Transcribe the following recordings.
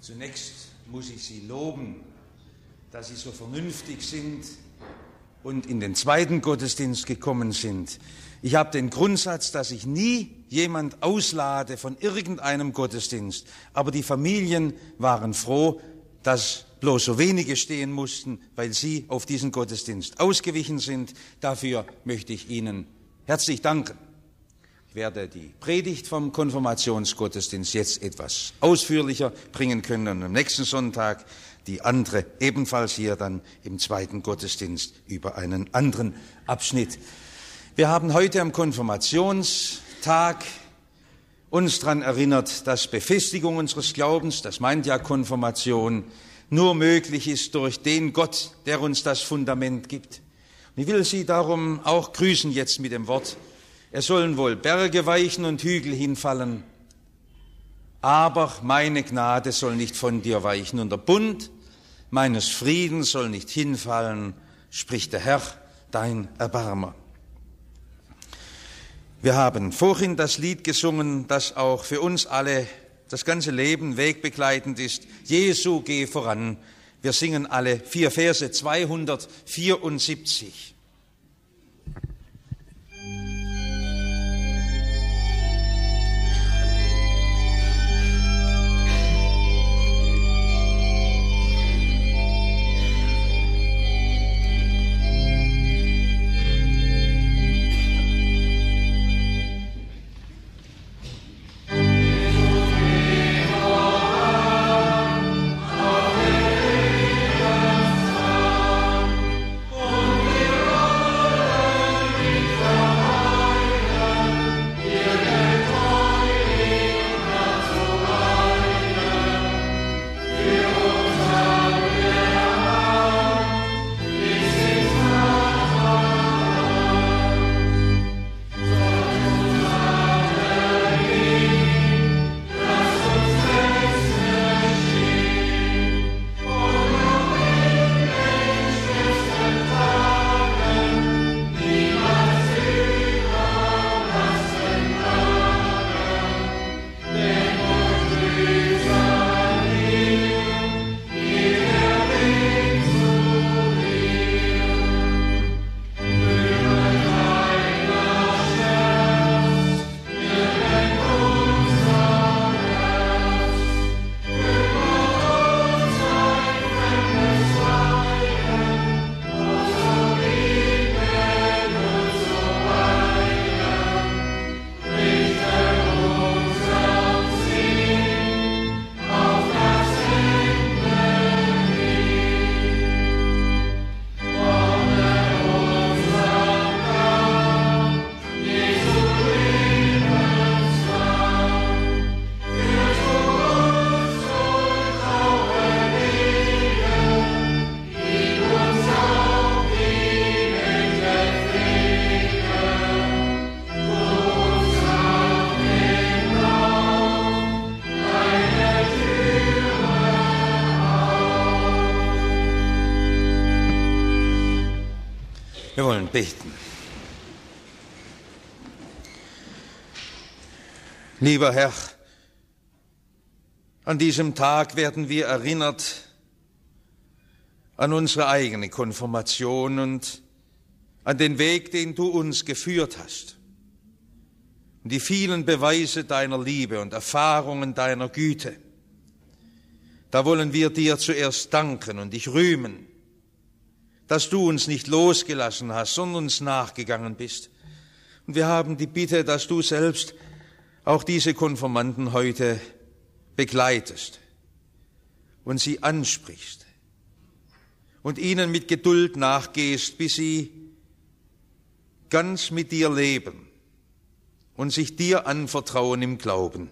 Zunächst muss ich Sie loben, dass Sie so vernünftig sind und in den zweiten Gottesdienst gekommen sind. Ich habe den Grundsatz, dass ich nie jemand auslade von irgendeinem Gottesdienst, aber die Familien waren froh, dass bloß so wenige stehen mussten, weil sie auf diesen Gottesdienst ausgewichen sind. Dafür möchte ich Ihnen herzlich danken. Ich werde die Predigt vom Konfirmationsgottesdienst jetzt etwas ausführlicher bringen können und am nächsten Sonntag die andere ebenfalls hier dann im zweiten Gottesdienst über einen anderen Abschnitt. Wir haben heute am Konfirmationstag uns daran erinnert, dass Befestigung unseres Glaubens, das meint ja Konfirmation, nur möglich ist durch den Gott, der uns das Fundament gibt. Und ich will Sie darum auch grüßen jetzt mit dem Wort: Es sollen wohl Berge weichen und Hügel hinfallen, aber meine Gnade soll nicht von dir weichen und der Bund meines Friedens soll nicht hinfallen, spricht der Herr, dein Erbarmer. Wir haben vorhin das Lied gesungen, das auch für uns alle das ganze Leben wegbegleitend ist. Jesu, geh voran. Wir singen alle 4 Verse 274. Wir wollen beten. Lieber Herr, an diesem Tag werden wir erinnert an unsere eigene Konfirmation und an den Weg, den du uns geführt hast, und die vielen Beweise deiner Liebe und Erfahrungen deiner Güte. Da wollen wir dir zuerst danken und dich rühmen, dass du uns nicht losgelassen hast, sondern uns nachgegangen bist. Und wir haben die Bitte, dass du selbst auch diese Konfirmanden heute begleitest und sie ansprichst und ihnen mit Geduld nachgehst, bis sie ganz mit dir leben und sich dir anvertrauen im Glauben.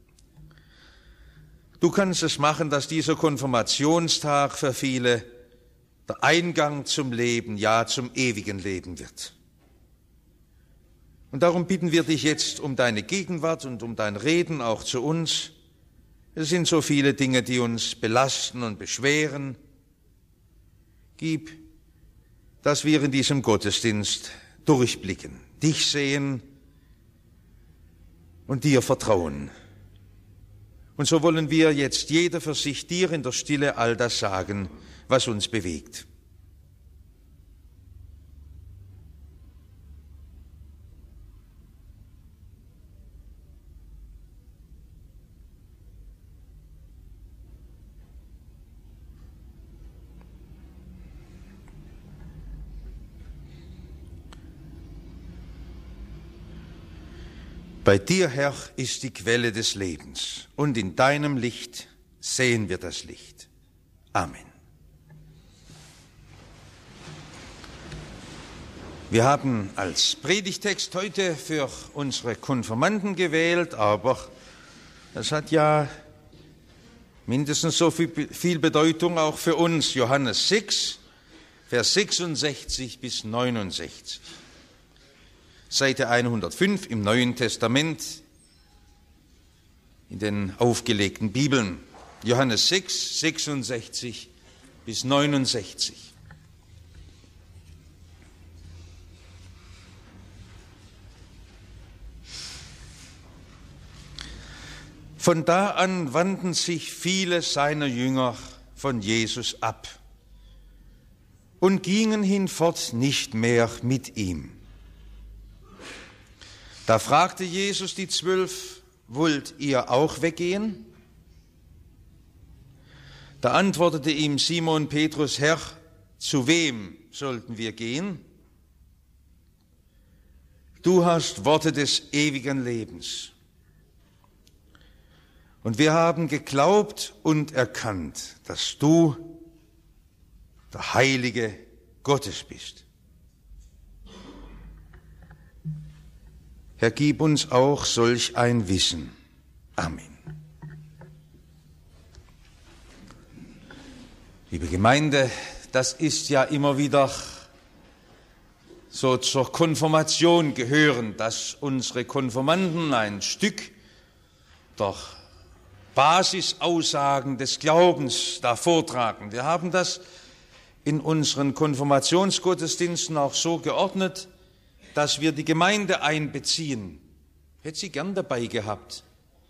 Du kannst es machen, dass dieser Konfirmationstag für viele der Eingang zum Leben, ja zum ewigen Leben wird. Und darum bitten wir dich jetzt um deine Gegenwart und um dein Reden auch zu uns. Es sind so viele Dinge, die uns belasten und beschweren. Gib, dass wir in diesem Gottesdienst durchblicken, dich sehen und dir vertrauen Und so wollen wir jetzt jeder für sich dir in der Stille all das sagen, was uns bewegt. Bei dir, Herr, ist die Quelle des Lebens, und in deinem Licht sehen wir das Licht. Amen. Wir haben als Predigtext heute für unsere Konfirmanden gewählt, aber das hat ja mindestens so viel Bedeutung auch für uns. Johannes 6, Vers 66 bis 69. Seite 105 im Neuen Testament in den aufgelegten Bibeln. Johannes 6, 66 bis 69. Von da an wandten sich viele seiner Jünger von Jesus ab und gingen hinfort nicht mehr mit ihm. Da fragte Jesus die 12, wollt ihr auch weggehen? Da antwortete ihm Simon Petrus, Herr, zu wem sollten wir gehen? Du hast Worte des ewigen Lebens. Und wir haben geglaubt und erkannt, dass du der Heilige Gottes bist. Herr, gib uns auch solch ein Wissen. Amen. Liebe Gemeinde, das ist ja immer wieder so zur Konfirmation gehören, dass unsere Konfirmanden ein Stück der Basisaussagen des Glaubens da vortragen. Wir haben das in unseren Konfirmationsgottesdiensten auch so geordnet, dass wir die Gemeinde einbeziehen. Ich hätte sie gern dabei gehabt,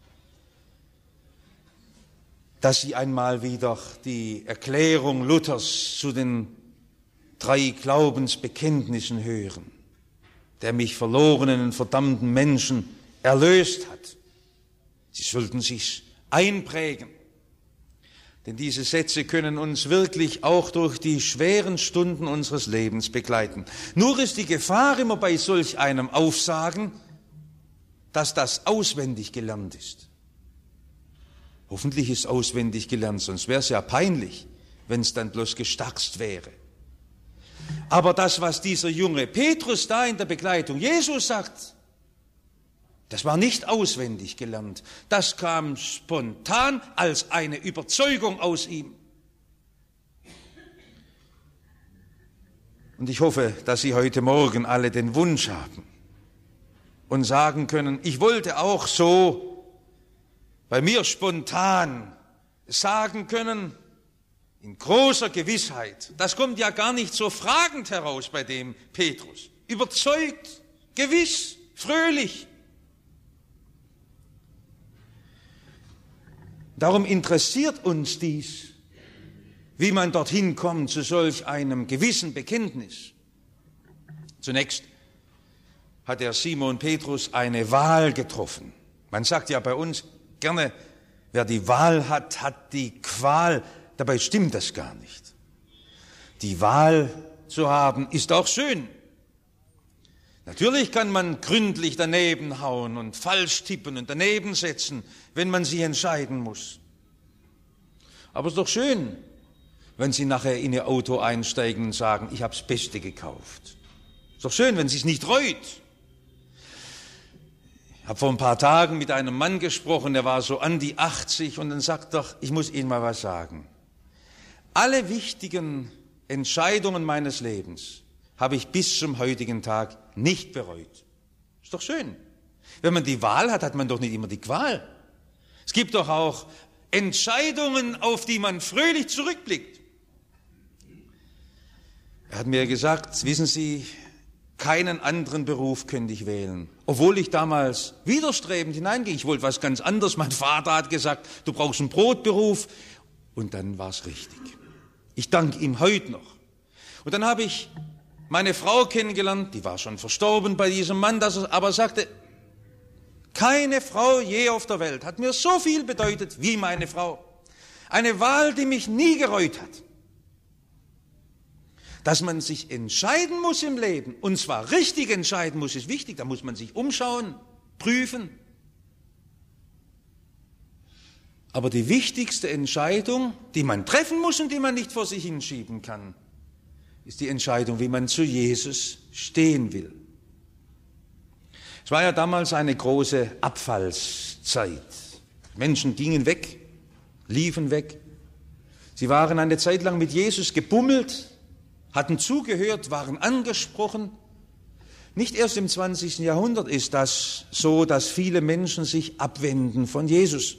dass sie einmal wieder die Erklärung Luthers zu den 3 Glaubensbekenntnissen hören, der mich verlorenen und verdammten Menschen erlöst hat. Sie sollten sich's einprägen, denn diese Sätze können uns wirklich auch durch die schweren Stunden unseres Lebens begleiten. Nur ist die Gefahr immer bei solch einem Aufsagen, dass das auswendig gelernt ist. Hoffentlich ist auswendig gelernt, sonst wäre es ja peinlich, wenn es dann bloß gestarkst wäre. Aber das, was dieser junge Petrus da in der Begleitung Jesus sagt, das war nicht auswendig gelernt. Das kam spontan als eine Überzeugung aus ihm. Und ich hoffe, dass Sie heute Morgen alle den Wunsch haben und sagen können, ich wollte auch so bei mir spontan sagen können, in großer Gewissheit. Das kommt ja gar nicht so fragend heraus bei dem Petrus. Überzeugt, gewiss, fröhlich. Darum interessiert uns dies, wie man dorthin kommt zu solch einem gewissen Bekenntnis. Zunächst hat der Simon Petrus eine Wahl getroffen. Man sagt ja bei uns gerne, wer die Wahl hat, hat die Qual. Dabei stimmt das gar nicht. Die Wahl zu haben, ist auch schön. Natürlich kann man gründlich daneben hauen und falsch tippen und daneben setzen, wenn man sich entscheiden muss. Aber es ist doch schön, wenn Sie nachher in Ihr Auto einsteigen und sagen, ich habe das Beste gekauft. Es ist doch schön, wenn Sie es nicht reut. Ich habe vor ein paar Tagen mit einem Mann gesprochen, der war so an die 80 und dann sagt er, ich muss Ihnen mal was sagen. Alle wichtigen Entscheidungen meines Lebens habe ich bis zum heutigen Tag nicht bereut. Ist doch schön. Wenn man die Wahl hat, hat man doch nicht immer die Qual. Es gibt doch auch Entscheidungen, auf die man fröhlich zurückblickt. Er hat mir gesagt, wissen Sie, keinen anderen Beruf könnte ich wählen. Obwohl ich damals widerstrebend hineinging. Ich wollte was ganz anderes. Mein Vater hat gesagt, du brauchst einen Brotberuf. Und dann war es richtig. Ich danke ihm heute noch. Und dann habe ich meine Frau kennengelernt, die war schon verstorben bei diesem Mann, aber sagte, keine Frau je auf der Welt hat mir so viel bedeutet wie meine Frau. Eine Wahl, die mich nie gereut hat. Dass man sich entscheiden muss im Leben, und zwar richtig entscheiden muss, ist wichtig. Da muss man sich umschauen, prüfen. Aber die wichtigste Entscheidung, die man treffen muss und die man nicht vor sich hinschieben kann, ist die Entscheidung, wie man zu Jesus stehen will. Es war ja damals eine große Abfallszeit. Menschen gingen weg, liefen weg. Sie waren eine Zeit lang mit Jesus gebummelt, hatten zugehört, waren angesprochen. Nicht erst im 20. Jahrhundert ist das so, dass viele Menschen sich abwenden von Jesus.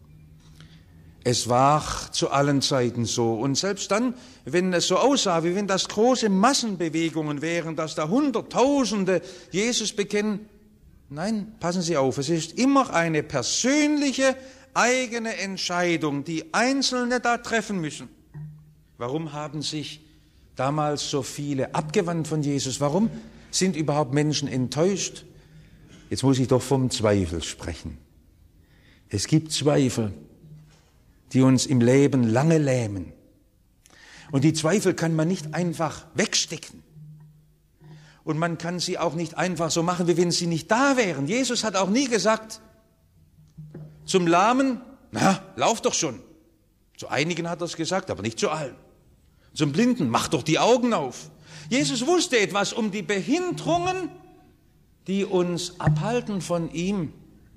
Es war zu allen Zeiten so. Und selbst dann, wenn es so aussah, wie wenn das große Massenbewegungen wären, dass da Hunderttausende Jesus bekennen, nein, passen Sie auf, es ist immer eine persönliche, eigene Entscheidung, die Einzelne da treffen müssen. Warum haben sich damals so viele abgewandt von Jesus? Warum sind überhaupt Menschen enttäuscht? Jetzt muss ich doch vom Zweifel sprechen. Es gibt Zweifel, die uns im Leben lange lähmen. Und die Zweifel kann man nicht einfach wegstecken. Und man kann sie auch nicht einfach so machen, wie wenn sie nicht da wären. Jesus hat auch nie gesagt, zum Lahmen, na, lauf doch schon. Zu einigen hat er es gesagt, aber nicht zu allen. Zum Blinden, mach doch die Augen auf. Jesus wusste etwas um die Behinderungen, die uns abhalten von ihm.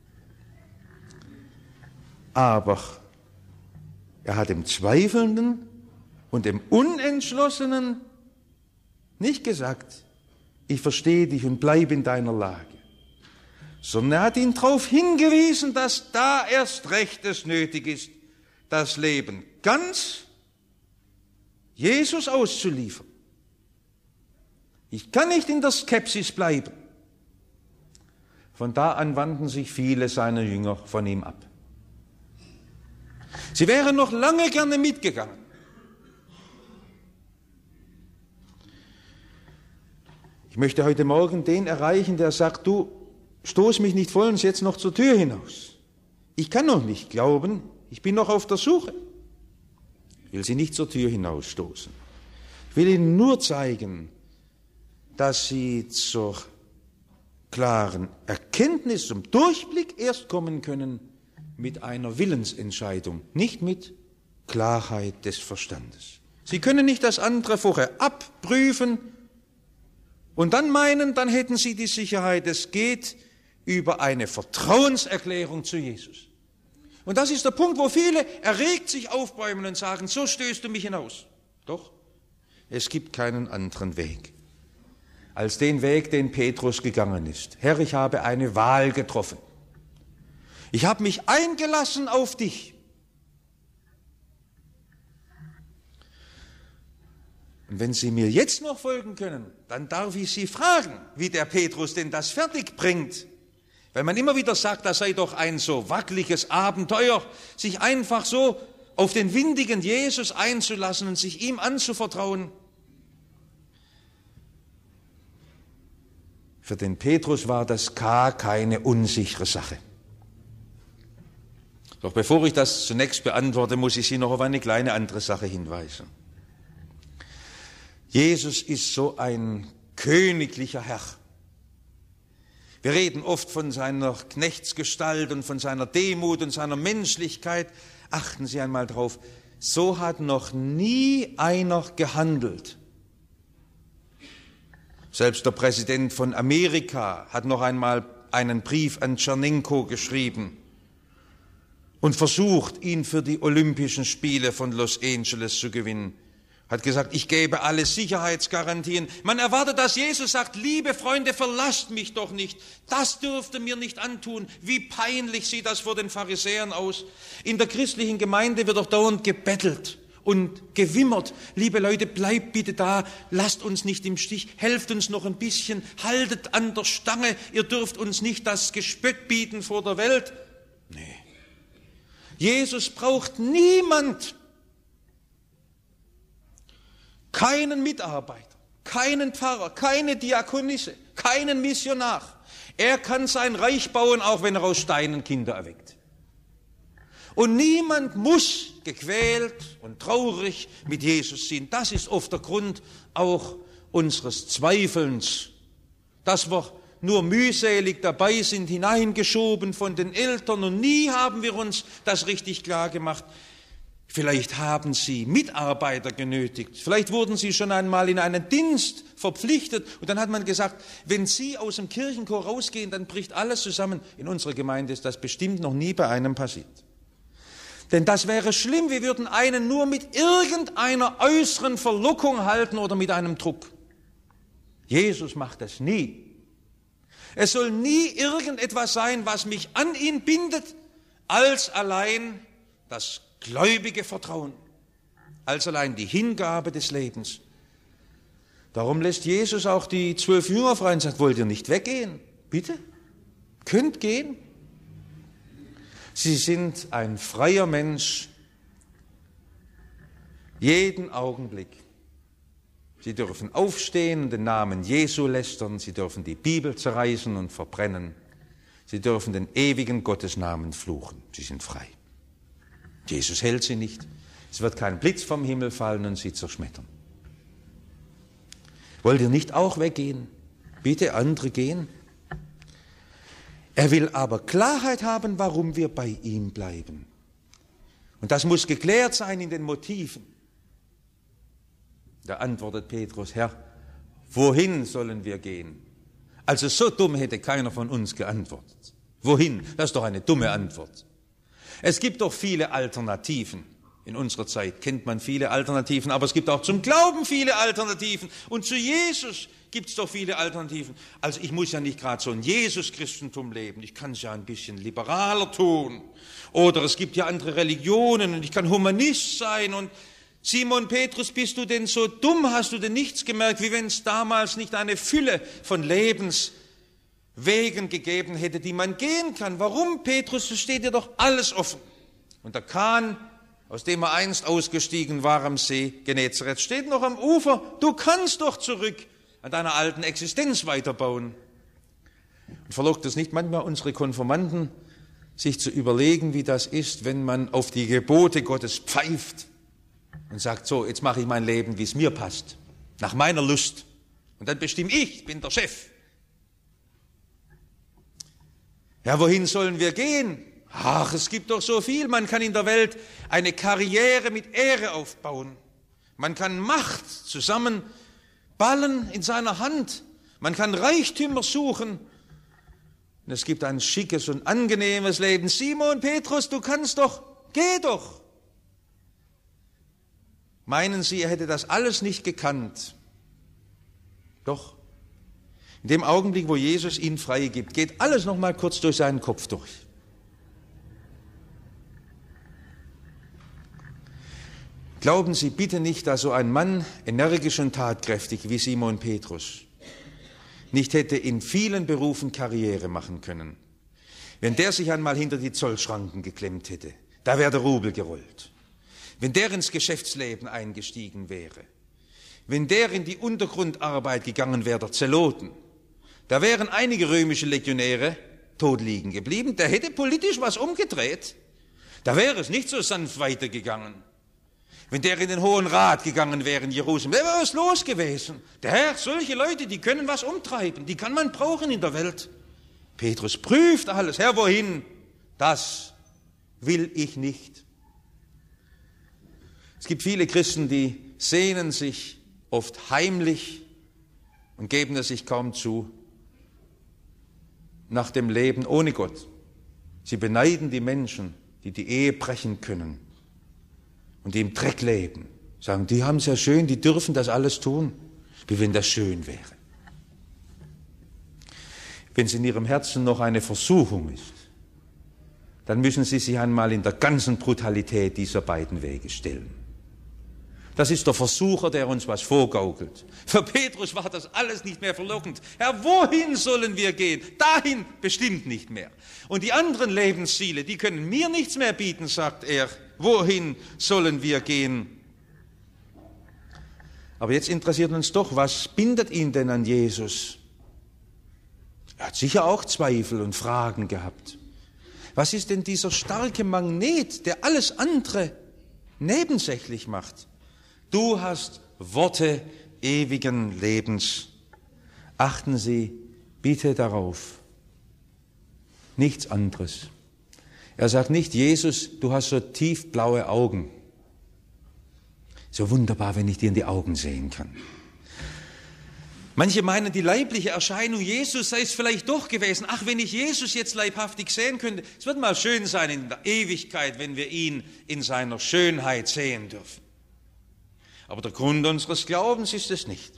Aber er hat dem Zweifelnden und dem Unentschlossenen nicht gesagt, ich verstehe dich und bleib in deiner Lage, sondern er hat ihn darauf hingewiesen, dass da erst recht es nötig ist, das Leben ganz Jesus auszuliefern. Ich kann nicht in der Skepsis bleiben. Von da an wandten sich viele seiner Jünger von ihm ab. Sie wären noch lange gerne mitgegangen. Ich möchte heute Morgen den erreichen, der sagt, du, stoß mich nicht vollends jetzt noch zur Tür hinaus. Ich kann noch nicht glauben, ich bin noch auf der Suche. Ich will Sie nicht zur Tür hinausstoßen. Ich will Ihnen nur zeigen, dass Sie zur klaren Erkenntnis, zum Durchblick erst kommen können mit einer Willensentscheidung, nicht mit Klarheit des Verstandes. Sie können nicht das andere vorher abprüfen und dann meinen, dann hätten Sie die Sicherheit, es geht über eine Vertrauenserklärung zu Jesus. Und das ist der Punkt, wo viele erregt sich aufbäumen und sagen, so stößt du mich hinaus. Doch, es gibt keinen anderen Weg als den Weg, den Petrus gegangen ist. Herr, ich habe eine Wahl getroffen. Ich habe mich eingelassen auf dich. Und wenn Sie mir jetzt noch folgen können, dann darf ich Sie fragen, wie der Petrus denn das fertig bringt. Weil man immer wieder sagt, das sei doch ein so wackeliges Abenteuer, sich einfach so auf den windigen Jesus einzulassen und sich ihm anzuvertrauen. Für den Petrus war das gar keine unsichere Sache. Doch bevor ich das zunächst beantworte, muss ich Sie noch auf eine kleine andere Sache hinweisen. Jesus ist so ein königlicher Herr. Wir reden oft von seiner Knechtsgestalt und von seiner Demut und seiner Menschlichkeit. Achten Sie einmal drauf, so hat noch nie einer gehandelt. Selbst der Präsident von Amerika hat noch einmal einen Brief an Tschernenko geschrieben und versucht, ihn für die Olympischen Spiele von Los Angeles zu gewinnen. Hat gesagt, ich gebe alle Sicherheitsgarantien. Man erwartet, dass Jesus sagt, liebe Freunde, verlasst mich doch nicht. Das dürft ihr mir nicht antun. Wie peinlich sieht das vor den Pharisäern aus. In der christlichen Gemeinde wird doch dauernd gebettelt und gewimmert. Liebe Leute, bleibt bitte da, lasst uns nicht im Stich, helft uns noch ein bisschen, haltet an der Stange, ihr dürft uns nicht das Gespött bieten vor der Welt. Nee. Jesus braucht niemand, keinen Mitarbeiter, keinen Pfarrer, keine Diakonisse, keinen Missionar. Er kann sein Reich bauen, auch wenn er aus Steinen Kinder erweckt. Und niemand muss gequält und traurig mit Jesus sein. Das ist oft der Grund auch unseres Zweifelns, dass wir nur mühselig dabei sind, hineingeschoben von den Eltern und nie haben wir uns das richtig klar gemacht. Vielleicht haben Sie Mitarbeiter genötigt, vielleicht wurden Sie schon einmal in einen Dienst verpflichtet und dann hat man gesagt, wenn Sie aus dem Kirchenchor rausgehen, dann bricht alles zusammen. In unserer Gemeinde ist das bestimmt noch nie bei einem passiert. Denn das wäre schlimm, wir würden einen nur mit irgendeiner äußeren Verlockung halten oder mit einem Druck. Jesus macht das nie. Es soll nie irgendetwas sein, was mich an ihn bindet, als allein das gläubige Vertrauen, als allein die Hingabe des Lebens. Darum lässt Jesus auch die 12 Jünger frei und sagt, wollt ihr nicht weggehen? Bitte, könnt gehen. Sie sind ein freier Mensch, jeden Augenblick. Sie dürfen aufstehen und den Namen Jesu lästern, sie dürfen die Bibel zerreißen und verbrennen, sie dürfen den ewigen Gottesnamen fluchen, sie sind frei. Jesus hält sie nicht, es wird kein Blitz vom Himmel fallen und sie zerschmettern. Wollt ihr nicht auch weggehen? Bitte, andere gehen. Er will aber Klarheit haben, warum wir bei ihm bleiben. Und das muss geklärt sein in den Motiven. Da antwortet Petrus, Herr, wohin sollen wir gehen? Also so dumm hätte keiner von uns geantwortet. Wohin? Das ist doch eine dumme Antwort. Es gibt doch viele Alternativen. In unserer Zeit kennt man viele Alternativen, aber es gibt auch zum Glauben viele Alternativen. Und zu Jesus gibt es doch viele Alternativen. Also ich muss ja nicht gerade so ein Jesus-Christentum leben. Ich kann es ja ein bisschen liberaler tun. Oder es gibt ja andere Religionen und ich kann Humanist sein. Und Simon Petrus, bist du denn so dumm? Hast du denn nichts gemerkt, wie wenn es damals nicht eine Fülle von Lebenswegen gegeben hätte, die man gehen kann? Warum, Petrus? Es steht dir doch alles offen. Und der Kahn, aus dem er einst ausgestiegen war am See Genezareth, steht noch am Ufer. Du kannst doch zurück an deiner alten Existenz weiterbauen. Und verlockt es nicht manchmal unsere Konfirmanden, sich zu überlegen, wie das ist, wenn man auf die Gebote Gottes pfeift und sagt, so, jetzt mache ich mein Leben, wie es mir passt, nach meiner Lust. Und dann bestimme ich bin der Chef. Ja, wohin sollen wir gehen? Ach, es gibt doch so viel. Man kann in der Welt eine Karriere mit Ehre aufbauen. Man kann Macht zusammenballen in seiner Hand. Man kann Reichtümer suchen. Und es gibt ein schickes und angenehmes Leben. Simon, Petrus, du kannst doch, geh doch. Meinen Sie, er hätte das alles nicht gekannt? Doch. In dem Augenblick, wo Jesus ihn freigibt, geht alles noch mal kurz durch seinen Kopf durch. Glauben Sie bitte nicht, dass so ein Mann, energisch und tatkräftig wie Simon Petrus, nicht hätte in vielen Berufen Karriere machen können. Wenn der sich einmal hinter die Zollschranken geklemmt hätte, da wäre der Rubel gerollt. Wenn der ins Geschäftsleben eingestiegen wäre, wenn der in die Untergrundarbeit gegangen wäre, der Zeloten, da wären einige römische Legionäre tot liegen geblieben, der hätte politisch was umgedreht, da wäre es nicht so sanft weitergegangen. Wenn der in den Hohen Rat gegangen wäre in Jerusalem, wäre was los gewesen. Der Herr, solche Leute, die können was umtreiben, die kann man brauchen in der Welt. Petrus prüft alles. Herr, wohin? Das will ich nicht. Es gibt viele Christen, die sehnen sich oft heimlich und geben es sich kaum zu nach dem Leben ohne Gott. Sie beneiden die Menschen, die die Ehe brechen können und die im Dreck leben. Sagen, die haben es ja schön, die dürfen das alles tun, wie wenn das schön wäre. Wenn es in ihrem Herzen noch eine Versuchung ist, dann müssen sie sich einmal in der ganzen Brutalität dieser beiden Wege stellen. Das ist der Versucher, der uns was vorgaukelt. Für Petrus war das alles nicht mehr verlockend. Herr, wohin sollen wir gehen? Dahin bestimmt nicht mehr. Und die anderen Lebensziele, die können mir nichts mehr bieten, sagt er. Wohin sollen wir gehen? Aber jetzt interessiert uns doch, was bindet ihn denn an Jesus? Er hat sicher auch Zweifel und Fragen gehabt. Was ist denn dieser starke Magnet, der alles andere nebensächlich macht? Du hast Worte ewigen Lebens. Achten Sie bitte darauf. Nichts anderes. Er sagt nicht, Jesus, du hast so tiefblaue Augen. So wunderbar, wenn ich dir in die Augen sehen kann. Manche meinen, die leibliche Erscheinung Jesus sei es vielleicht doch gewesen. Ach, wenn ich Jesus jetzt leibhaftig sehen könnte. Es wird mal schön sein in der Ewigkeit, wenn wir ihn in seiner Schönheit sehen dürfen. Aber der Grund unseres Glaubens ist es nicht.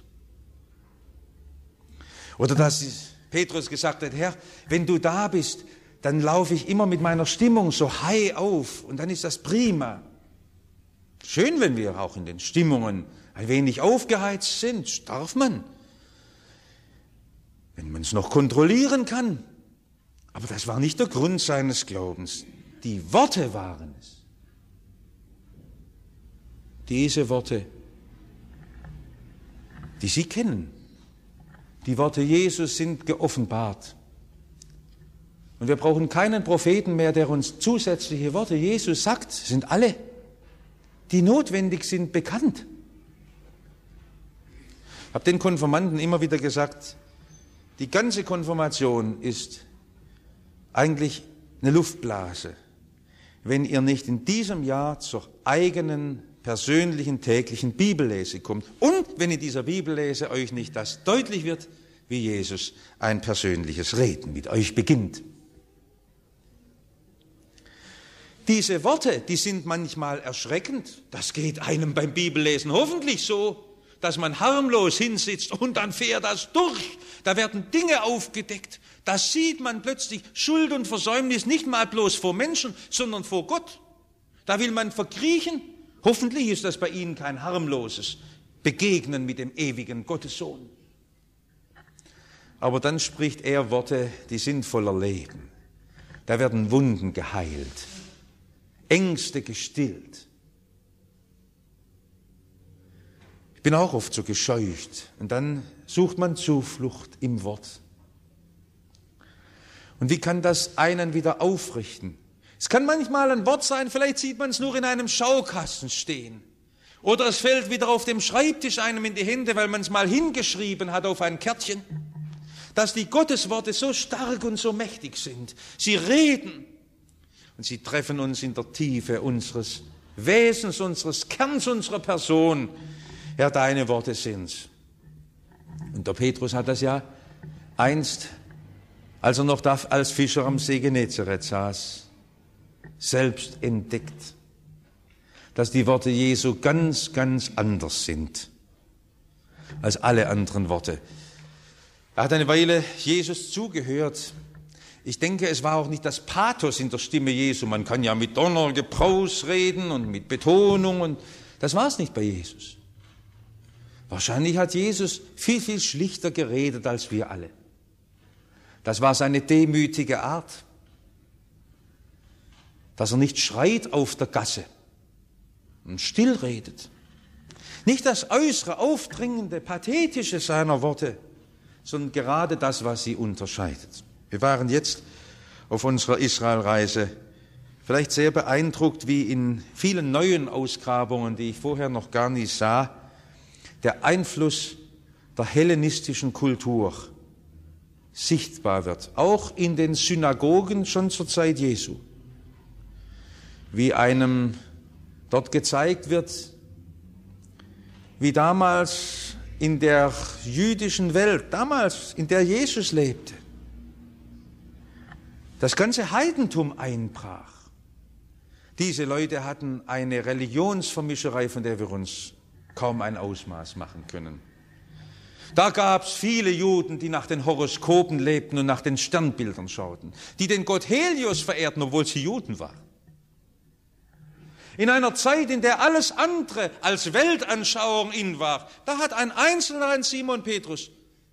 Oder dass Petrus gesagt hat, Herr, wenn du da bist, dann laufe ich immer mit meiner Stimmung so high auf und dann ist das prima. Schön, wenn wir auch in den Stimmungen ein wenig aufgeheizt sind, darf man. Wenn man es noch kontrollieren kann. Aber das war nicht der Grund seines Glaubens. Die Worte waren es. Diese Worte, die Sie kennen. Die Worte Jesus sind geoffenbart. Und wir brauchen keinen Propheten mehr, der uns zusätzliche Worte Jesus sagt. Es sind alle, die notwendig sind, bekannt. Ich habe den Konfirmanden immer wieder gesagt, die ganze Konfirmation ist eigentlich eine Luftblase, wenn ihr nicht in diesem Jahr zur eigenen persönlichen täglichen Bibellese kommt und wenn in dieser Bibellese euch nicht das deutlich wird, wie Jesus ein persönliches Reden mit euch beginnt. Diese Worte, die sind manchmal erschreckend. Das geht einem beim Bibellesen hoffentlich so, dass man harmlos hinsitzt und dann fährt das durch. Da werden Dinge aufgedeckt. Da sieht man plötzlich Schuld und Versäumnis nicht mal bloß vor Menschen, sondern vor Gott. Da will man verkriechen. Hoffentlich ist das bei Ihnen kein harmloses Begegnen mit dem ewigen Gottessohn. Aber dann spricht er Worte, die sind voller Leben. Da werden Wunden geheilt, Ängste gestillt. Ich bin auch oft so gescheucht und dann sucht man Zuflucht im Wort. Und wie kann das einen wieder aufrichten? Es kann manchmal ein Wort sein, vielleicht sieht man es nur in einem Schaukasten stehen. Oder es fällt wieder auf dem Schreibtisch einem in die Hände, weil man es mal hingeschrieben hat auf ein Kärtchen. Dass die Gottesworte so stark und so mächtig sind. Sie reden und sie treffen uns in der Tiefe unseres Wesens, unseres Kerns, unserer Person. Herr, deine Worte sind's. Und der Petrus hat das ja einst, als er noch da als Fischer am See Genezareth saß, selbst entdeckt, dass die Worte Jesu ganz, ganz anders sind als alle anderen Worte. Er hat eine Weile Jesus zugehört. Ich denke, es war auch nicht das Pathos in der Stimme Jesu. Man kann ja mit Donner, Gebraus reden und mit Betonung und das war es nicht bei Jesus. Wahrscheinlich hat Jesus viel, viel schlichter geredet als wir alle. Das war seine demütige Art, dass er nicht schreit auf der Gasse und still redet. Nicht das äußere, aufdringende, pathetische seiner Worte, sondern gerade das, was sie unterscheidet. Wir waren jetzt auf unserer Israelreise vielleicht sehr beeindruckt, wie in vielen neuen Ausgrabungen, die ich vorher noch gar nicht sah, der Einfluss der hellenistischen Kultur sichtbar wird, auch in den Synagogen schon zur Zeit Jesu. Wie einem dort gezeigt wird, wie damals in der jüdischen Welt, damals in der Jesus lebte, das ganze Heidentum einbrach. Diese Leute hatten eine Religionsvermischerei, von der wir uns kaum ein Ausmaß machen können. Da gab es viele Juden, die nach den Horoskopen lebten und nach den Sternbildern schauten, die den Gott Helios verehrten, obwohl sie Juden waren. In einer Zeit, in der alles andere als Weltanschauung in war, da hat ein Einzelner, ein Simon Petrus,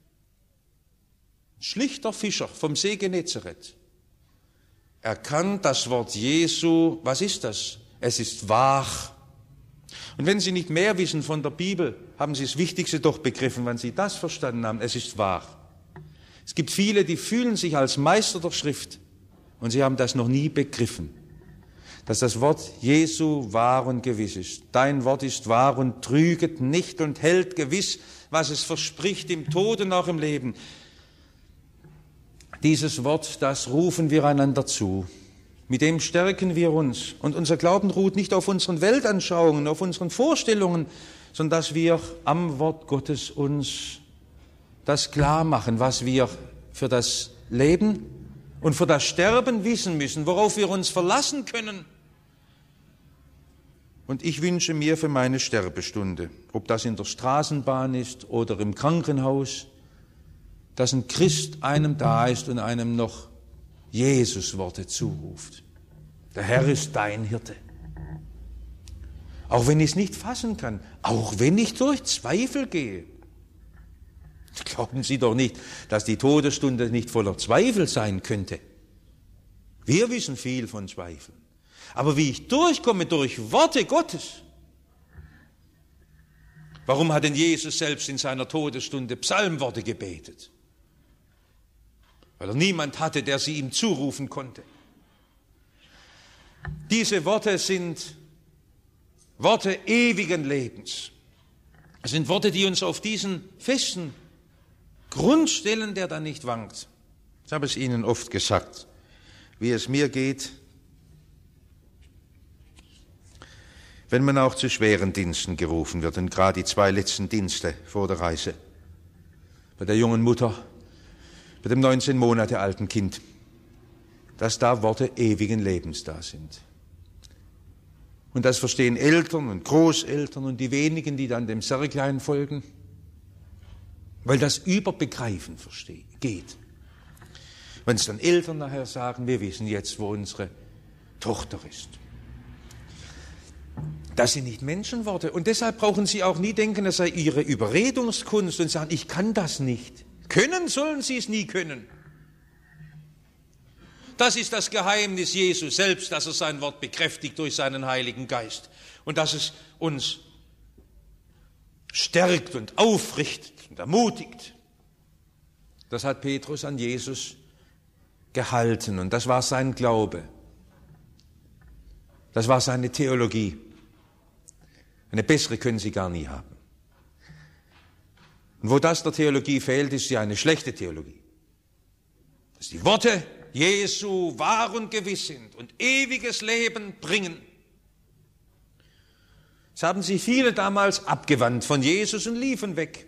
schlichter Fischer vom See Genezareth, erkannt das Wort Jesu, was ist das? Es ist wahr. Und wenn Sie nicht mehr wissen von der Bibel, haben Sie das Wichtigste doch begriffen, wenn Sie das verstanden haben, es ist wahr. Es gibt viele, die fühlen sich als Meister der Schrift und sie haben das noch nie begriffen, dass das Wort Jesu wahr und gewiss ist. Dein Wort ist wahr und trüget nicht und hält gewiss, was es verspricht im Tod und auch im Leben. Dieses Wort, das rufen wir einander zu. Mit dem stärken wir uns. Und unser Glauben ruht nicht auf unseren Weltanschauungen, auf unseren Vorstellungen, sondern dass wir am Wort Gottes uns das klar machen, was wir für das Leben und für das Sterben wissen müssen, worauf wir uns verlassen können. Und ich wünsche mir für meine Sterbestunde, ob das in der Straßenbahn ist oder im Krankenhaus, dass ein Christ einem da ist und einem noch Jesus-Worte zuruft. Der Herr ist dein Hirte. Auch wenn ich es nicht fassen kann, auch wenn ich durch Zweifel gehe. Glauben Sie doch nicht, dass die Todesstunde nicht voller Zweifel sein könnte. Wir wissen viel von Zweifeln. Aber wie ich durchkomme durch Worte Gottes. Warum hat denn Jesus selbst in seiner Todesstunde Psalmworte gebetet? Weil er niemand hatte, der sie ihm zurufen konnte. Diese Worte sind Worte ewigen Lebens. Es sind Worte, die uns auf diesen festen Grund stellen, der da nicht wankt. Ich habe es Ihnen oft gesagt, wie es mir geht, wenn man auch zu schweren Diensten gerufen wird, und gerade die 2 letzten Dienste vor der Reise, bei der jungen Mutter, bei dem 19 Monate alten Kind, dass da Worte ewigen Lebens da sind. Und das verstehen Eltern und Großeltern und die wenigen, die dann dem Särglein folgen, weil das über Begreifen geht. Wenn es dann Eltern nachher sagen, wir wissen jetzt, wo unsere Tochter ist. Das sind nicht Menschenworte und deshalb brauchen Sie auch nie denken, es sei Ihre Überredungskunst und sagen, ich kann das nicht. Können sollen Sie es nie können. Das ist das Geheimnis Jesu selbst, dass er sein Wort bekräftigt durch seinen Heiligen Geist und dass es uns stärkt und aufrichtet und ermutigt. Das hat Petrus an Jesus gehalten und das war sein Glaube. Das war seine Theologie. Eine bessere können Sie gar nie haben. Und wo das der Theologie fehlt, ist sie eine schlechte Theologie. Dass die Worte Jesu wahr und gewiss sind und ewiges Leben bringen. Das haben sich viele damals abgewandt von Jesus und liefen weg.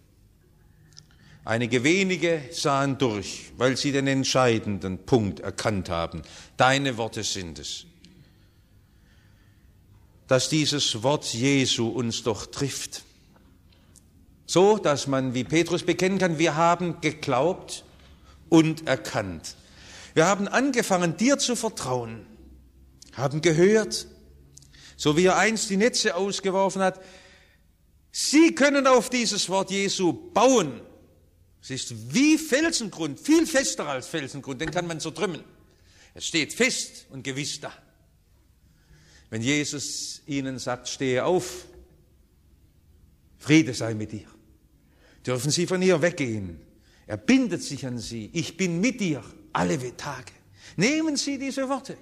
Einige wenige sahen durch, weil sie den entscheidenden Punkt erkannt haben. Deine Worte sind es. Dass dieses Wort Jesu uns doch trifft. So, dass man, wie Petrus bekennen kann, wir haben geglaubt und erkannt. Wir haben angefangen, dir zu vertrauen, haben gehört, so wie er einst die Netze ausgeworfen hat, Sie können auf dieses Wort Jesu bauen. Es ist wie Felsengrund, viel fester als Felsengrund, den kann man zertrümmern. Es steht fest und gewiss da. Wenn Jesus ihnen sagt, stehe auf, Friede sei mit dir, dürfen sie von ihr weggehen. Er bindet sich an sie. Ich bin mit dir alle Tage. Nehmen Sie diese Worte.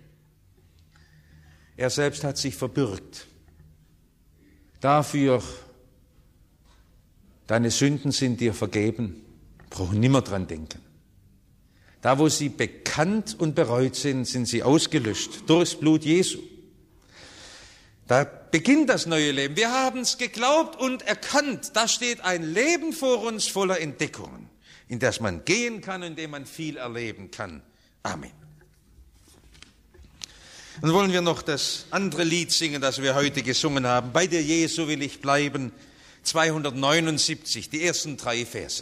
Er selbst hat sich verbürgt. Dafür, deine Sünden sind dir vergeben. Brauchen nimmer dran denken. Da, wo sie bekannt und bereut sind, sind sie ausgelöscht durchs Blut Jesu. Da beginnt das neue Leben. Wir haben es geglaubt und erkannt. Da steht ein Leben vor uns voller Entdeckungen, in das man gehen kann, in dem man viel erleben kann. Amen. Dann wollen wir noch das andere Lied singen, das wir heute gesungen haben. Bei dir, Jesu, will ich bleiben. 279, die ersten 3 Verse.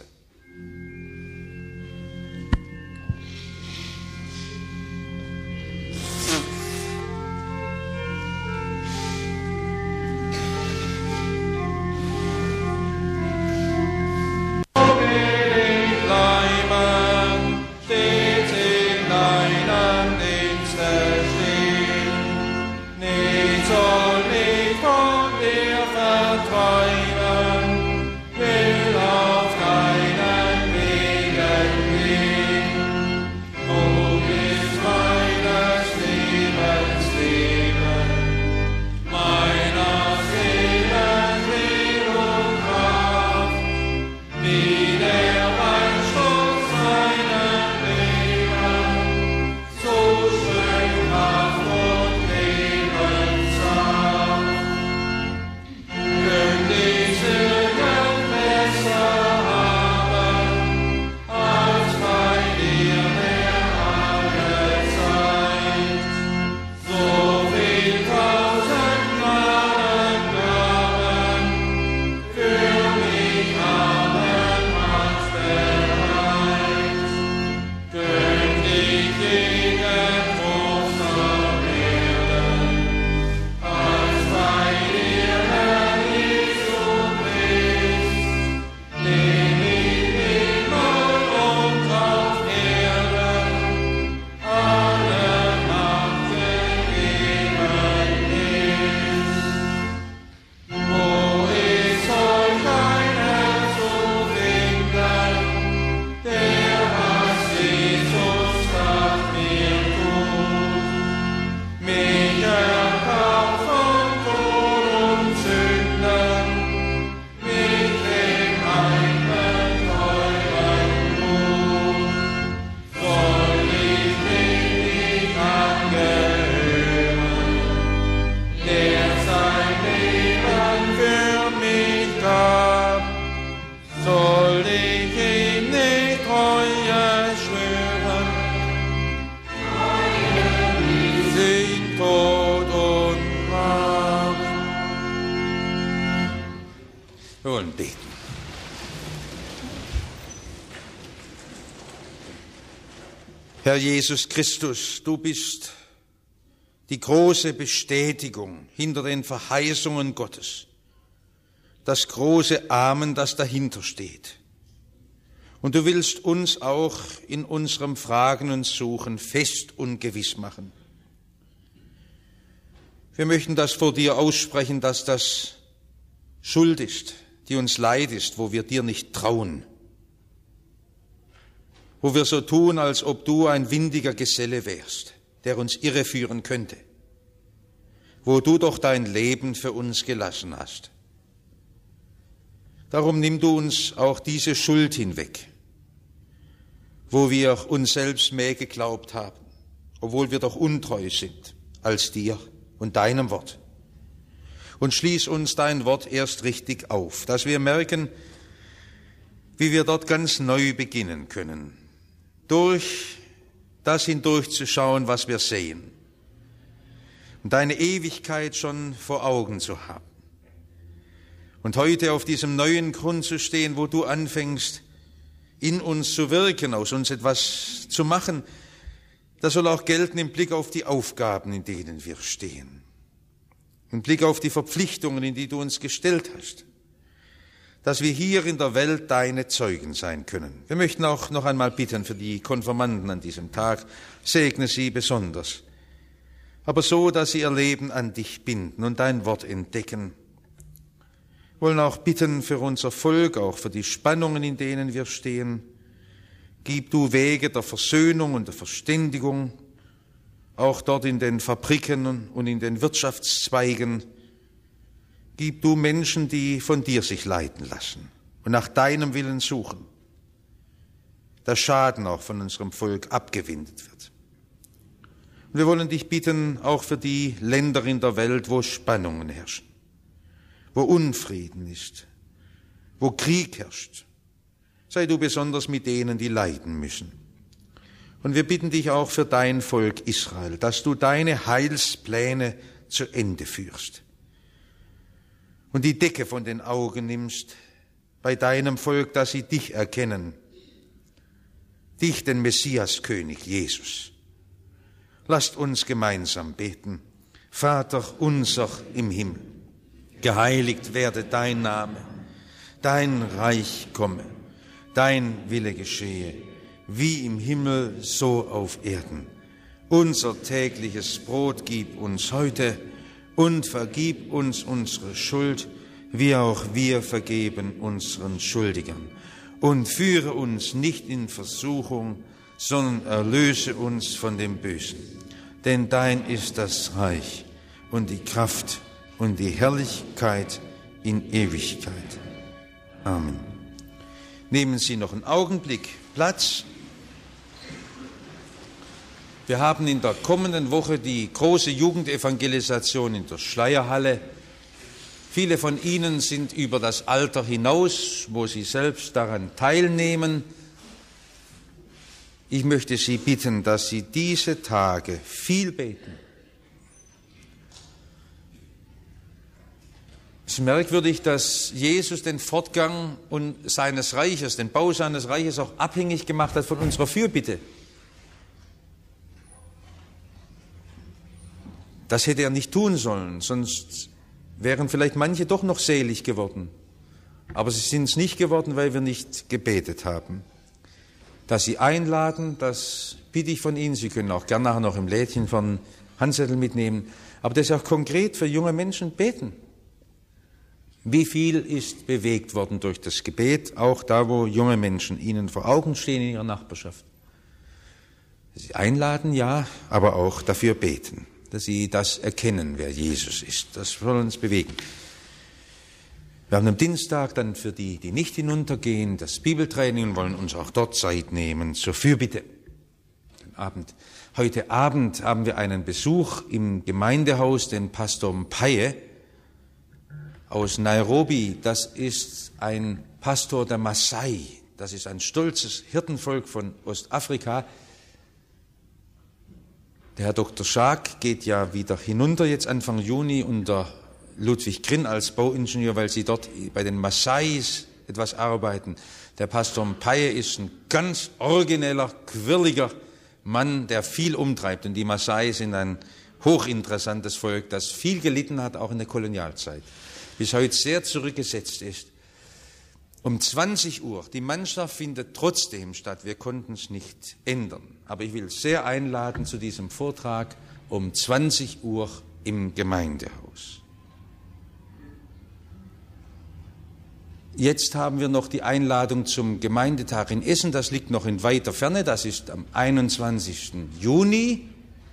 Wir wollen beten. Herr Jesus Christus, du bist die große Bestätigung hinter den Verheißungen Gottes, das große Amen, das dahinter steht. Und du willst uns auch in unserem Fragen und Suchen fest und gewiss machen. Wir möchten das vor dir aussprechen, dass das Schuld ist, die uns leid ist, wo wir dir nicht trauen, wo wir so tun, als ob du ein windiger Geselle wärst, der uns irreführen könnte, wo du doch dein Leben für uns gelassen hast. Darum nimm du uns auch diese Schuld hinweg, wo wir uns selbst mehr geglaubt haben, obwohl wir doch untreu sind als dir und deinem Wort. Und schließ uns dein Wort erst richtig auf, dass wir merken, wie wir dort ganz neu beginnen können, durch das hindurchzuschauen, was wir sehen, und deine Ewigkeit schon vor Augen zu haben. Und heute auf diesem neuen Grund zu stehen, wo du anfängst, in uns zu wirken, aus uns etwas zu machen, das soll auch gelten im Blick auf die Aufgaben, in denen wir stehen, im Blick auf die Verpflichtungen, in die du uns gestellt hast, dass wir hier in der Welt deine Zeugen sein können. Wir möchten auch noch einmal bitten für die Konfirmanden an diesem Tag, segne sie besonders, aber so, dass sie ihr Leben an dich binden und dein Wort entdecken. Wir wollen auch bitten für unser Volk, auch für die Spannungen, in denen wir stehen. Gib du Wege der Versöhnung und der Verständigung, auch dort in den Fabriken und in den Wirtschaftszweigen. Gib du Menschen, die von dir sich leiten lassen und nach deinem Willen suchen, dass Schaden auch von unserem Volk abgewendet wird. Und wir wollen dich bitten, auch für die Länder in der Welt, wo Spannungen herrschen, wo Unfrieden ist, wo Krieg herrscht. Sei du besonders mit denen, die leiden müssen. Und wir bitten dich auch für dein Volk Israel, dass du deine Heilspläne zu Ende führst und die Decke von den Augen nimmst bei deinem Volk, dass sie dich erkennen, dich, den Messiaskönig Jesus. Lasst uns gemeinsam beten. Vater unser im Himmel, geheiligt werde dein Name, dein Reich komme, dein Wille geschehe, wie im Himmel, so auf Erden. Unser tägliches Brot gib uns heute und vergib uns unsere Schuld, wie auch wir vergeben unseren Schuldigern. Und führe uns nicht in Versuchung, sondern erlöse uns von dem Bösen. Denn dein ist das Reich und die Kraft und die Herrlichkeit in Ewigkeit. Amen. Nehmen Sie noch einen Augenblick Platz. Wir haben in der kommenden Woche die große Jugendevangelisation in der Schleierhalle. Viele von Ihnen sind über das Alter hinaus, wo Sie selbst daran teilnehmen. Ich möchte Sie bitten, dass Sie diese Tage viel beten. Es ist merkwürdig, dass Jesus den Fortgang seines Reiches, den Bau seines Reiches auch abhängig gemacht hat von unserer Fürbitte. Das hätte er nicht tun sollen, sonst wären vielleicht manche doch noch selig geworden. Aber sie sind es nicht geworden, weil wir nicht gebetet haben. Dass Sie einladen, das bitte ich von Ihnen. Sie können auch gerne nachher noch im Lädchen von Handzettel mitnehmen. Aber das ist auch konkret für junge Menschen beten. Wie viel ist bewegt worden durch das Gebet, auch da, wo junge Menschen Ihnen vor Augen stehen in Ihrer Nachbarschaft? Sie einladen, ja, aber auch dafür beten, dass Sie das erkennen, wer Jesus ist. Das soll uns bewegen. Wir haben am Dienstag dann für die, die nicht hinuntergehen, das Bibeltraining und wollen uns auch dort Zeit nehmen zur Fürbitte. Heute Abend haben wir einen Besuch im Gemeindehaus, den Pastor Mpaye aus Nairobi. Das ist ein Pastor der Maasai. Das ist ein stolzes Hirtenvolk von Ostafrika. Der Herr Dr. Schaak geht ja wieder hinunter, jetzt Anfang Juni, unter Ludwig Grinn als Bauingenieur, weil sie dort bei den Maasais etwas arbeiten. Der Pastor Mpaye ist ein ganz origineller, quirliger Mann, der viel umtreibt. Und die Maasai sind ein hochinteressantes Volk, das viel gelitten hat, auch in der Kolonialzeit, bis heute sehr zurückgesetzt ist. Um 20 Uhr, die Mannschaft findet trotzdem statt, wir konnten es nicht ändern. Aber ich will sehr einladen zu diesem Vortrag um 20 Uhr im Gemeindehaus. Jetzt haben wir noch die Einladung zum Gemeindetag in Essen, das liegt noch in weiter Ferne, das ist am 21. Juni.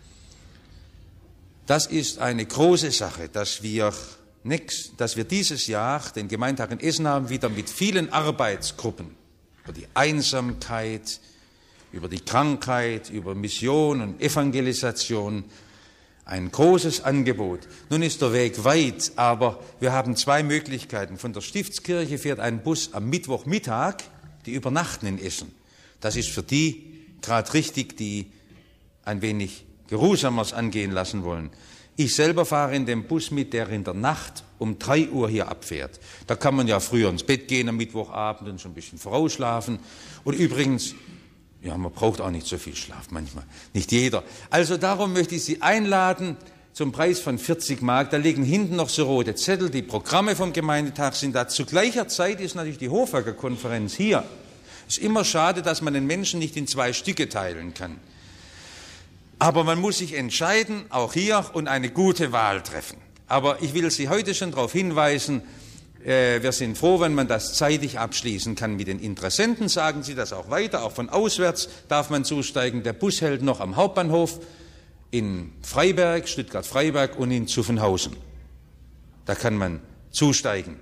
Das ist eine große Sache, dass wir dieses Jahr den Gemeindetag in Essen haben, wieder mit vielen Arbeitsgruppen über die Einsamkeit, über die Krankheit, über Mission und Evangelisation. Ein großes Angebot. Nun ist der Weg weit, aber wir haben zwei Möglichkeiten. Von der Stiftskirche fährt ein Bus am Mittwochmittag, die übernachten in Essen. Das ist für die gerade richtig, die ein wenig Geruhsameres angehen lassen wollen. Ich selber fahre in dem Bus mit, der in der Nacht um 3 Uhr hier abfährt. Da kann man ja früher ins Bett gehen am Mittwochabend und schon ein bisschen vorausschlafen. Und übrigens, ja, man braucht auch nicht so viel Schlaf manchmal, nicht jeder. Also darum möchte ich Sie einladen zum Preis von 40 Mark. Da liegen hinten noch so rote Zettel, die Programme vom Gemeindetag sind da. Zu gleicher Zeit ist natürlich die Hofacker-Konferenz hier. Es ist immer schade, dass man den Menschen nicht in 2 Stücke teilen kann. Aber man muss sich entscheiden, auch hier, und eine gute Wahl treffen. Aber ich will Sie heute schon darauf hinweisen, wir sind froh, wenn man das zeitig abschließen kann mit den Interessenten. Sagen Sie das auch weiter, auch von auswärts darf man zusteigen. Der Bus hält noch am Hauptbahnhof in Freiberg, Stuttgart-Freiberg und in Zuffenhausen. Da kann man zusteigen.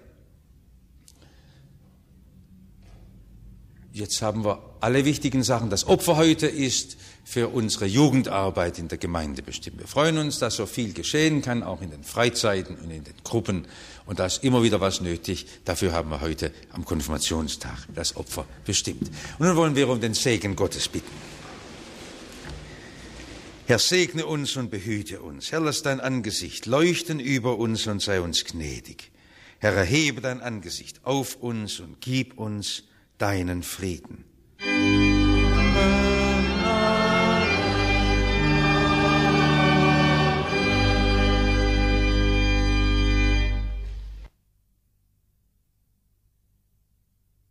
Jetzt haben wir alle wichtigen Sachen. Das Opfer heute ist für unsere Jugendarbeit in der Gemeinde bestimmt. Wir freuen uns, dass so viel geschehen kann, auch in den Freizeiten und in den Gruppen. Und da ist immer wieder was nötig. Dafür haben wir heute am Konfirmationstag das Opfer bestimmt. Und nun wollen wir um den Segen Gottes bitten. Herr, segne uns und behüte uns. Herr, lass dein Angesicht leuchten über uns und sei uns gnädig. Herr, erhebe dein Angesicht auf uns und gib uns deinen Frieden.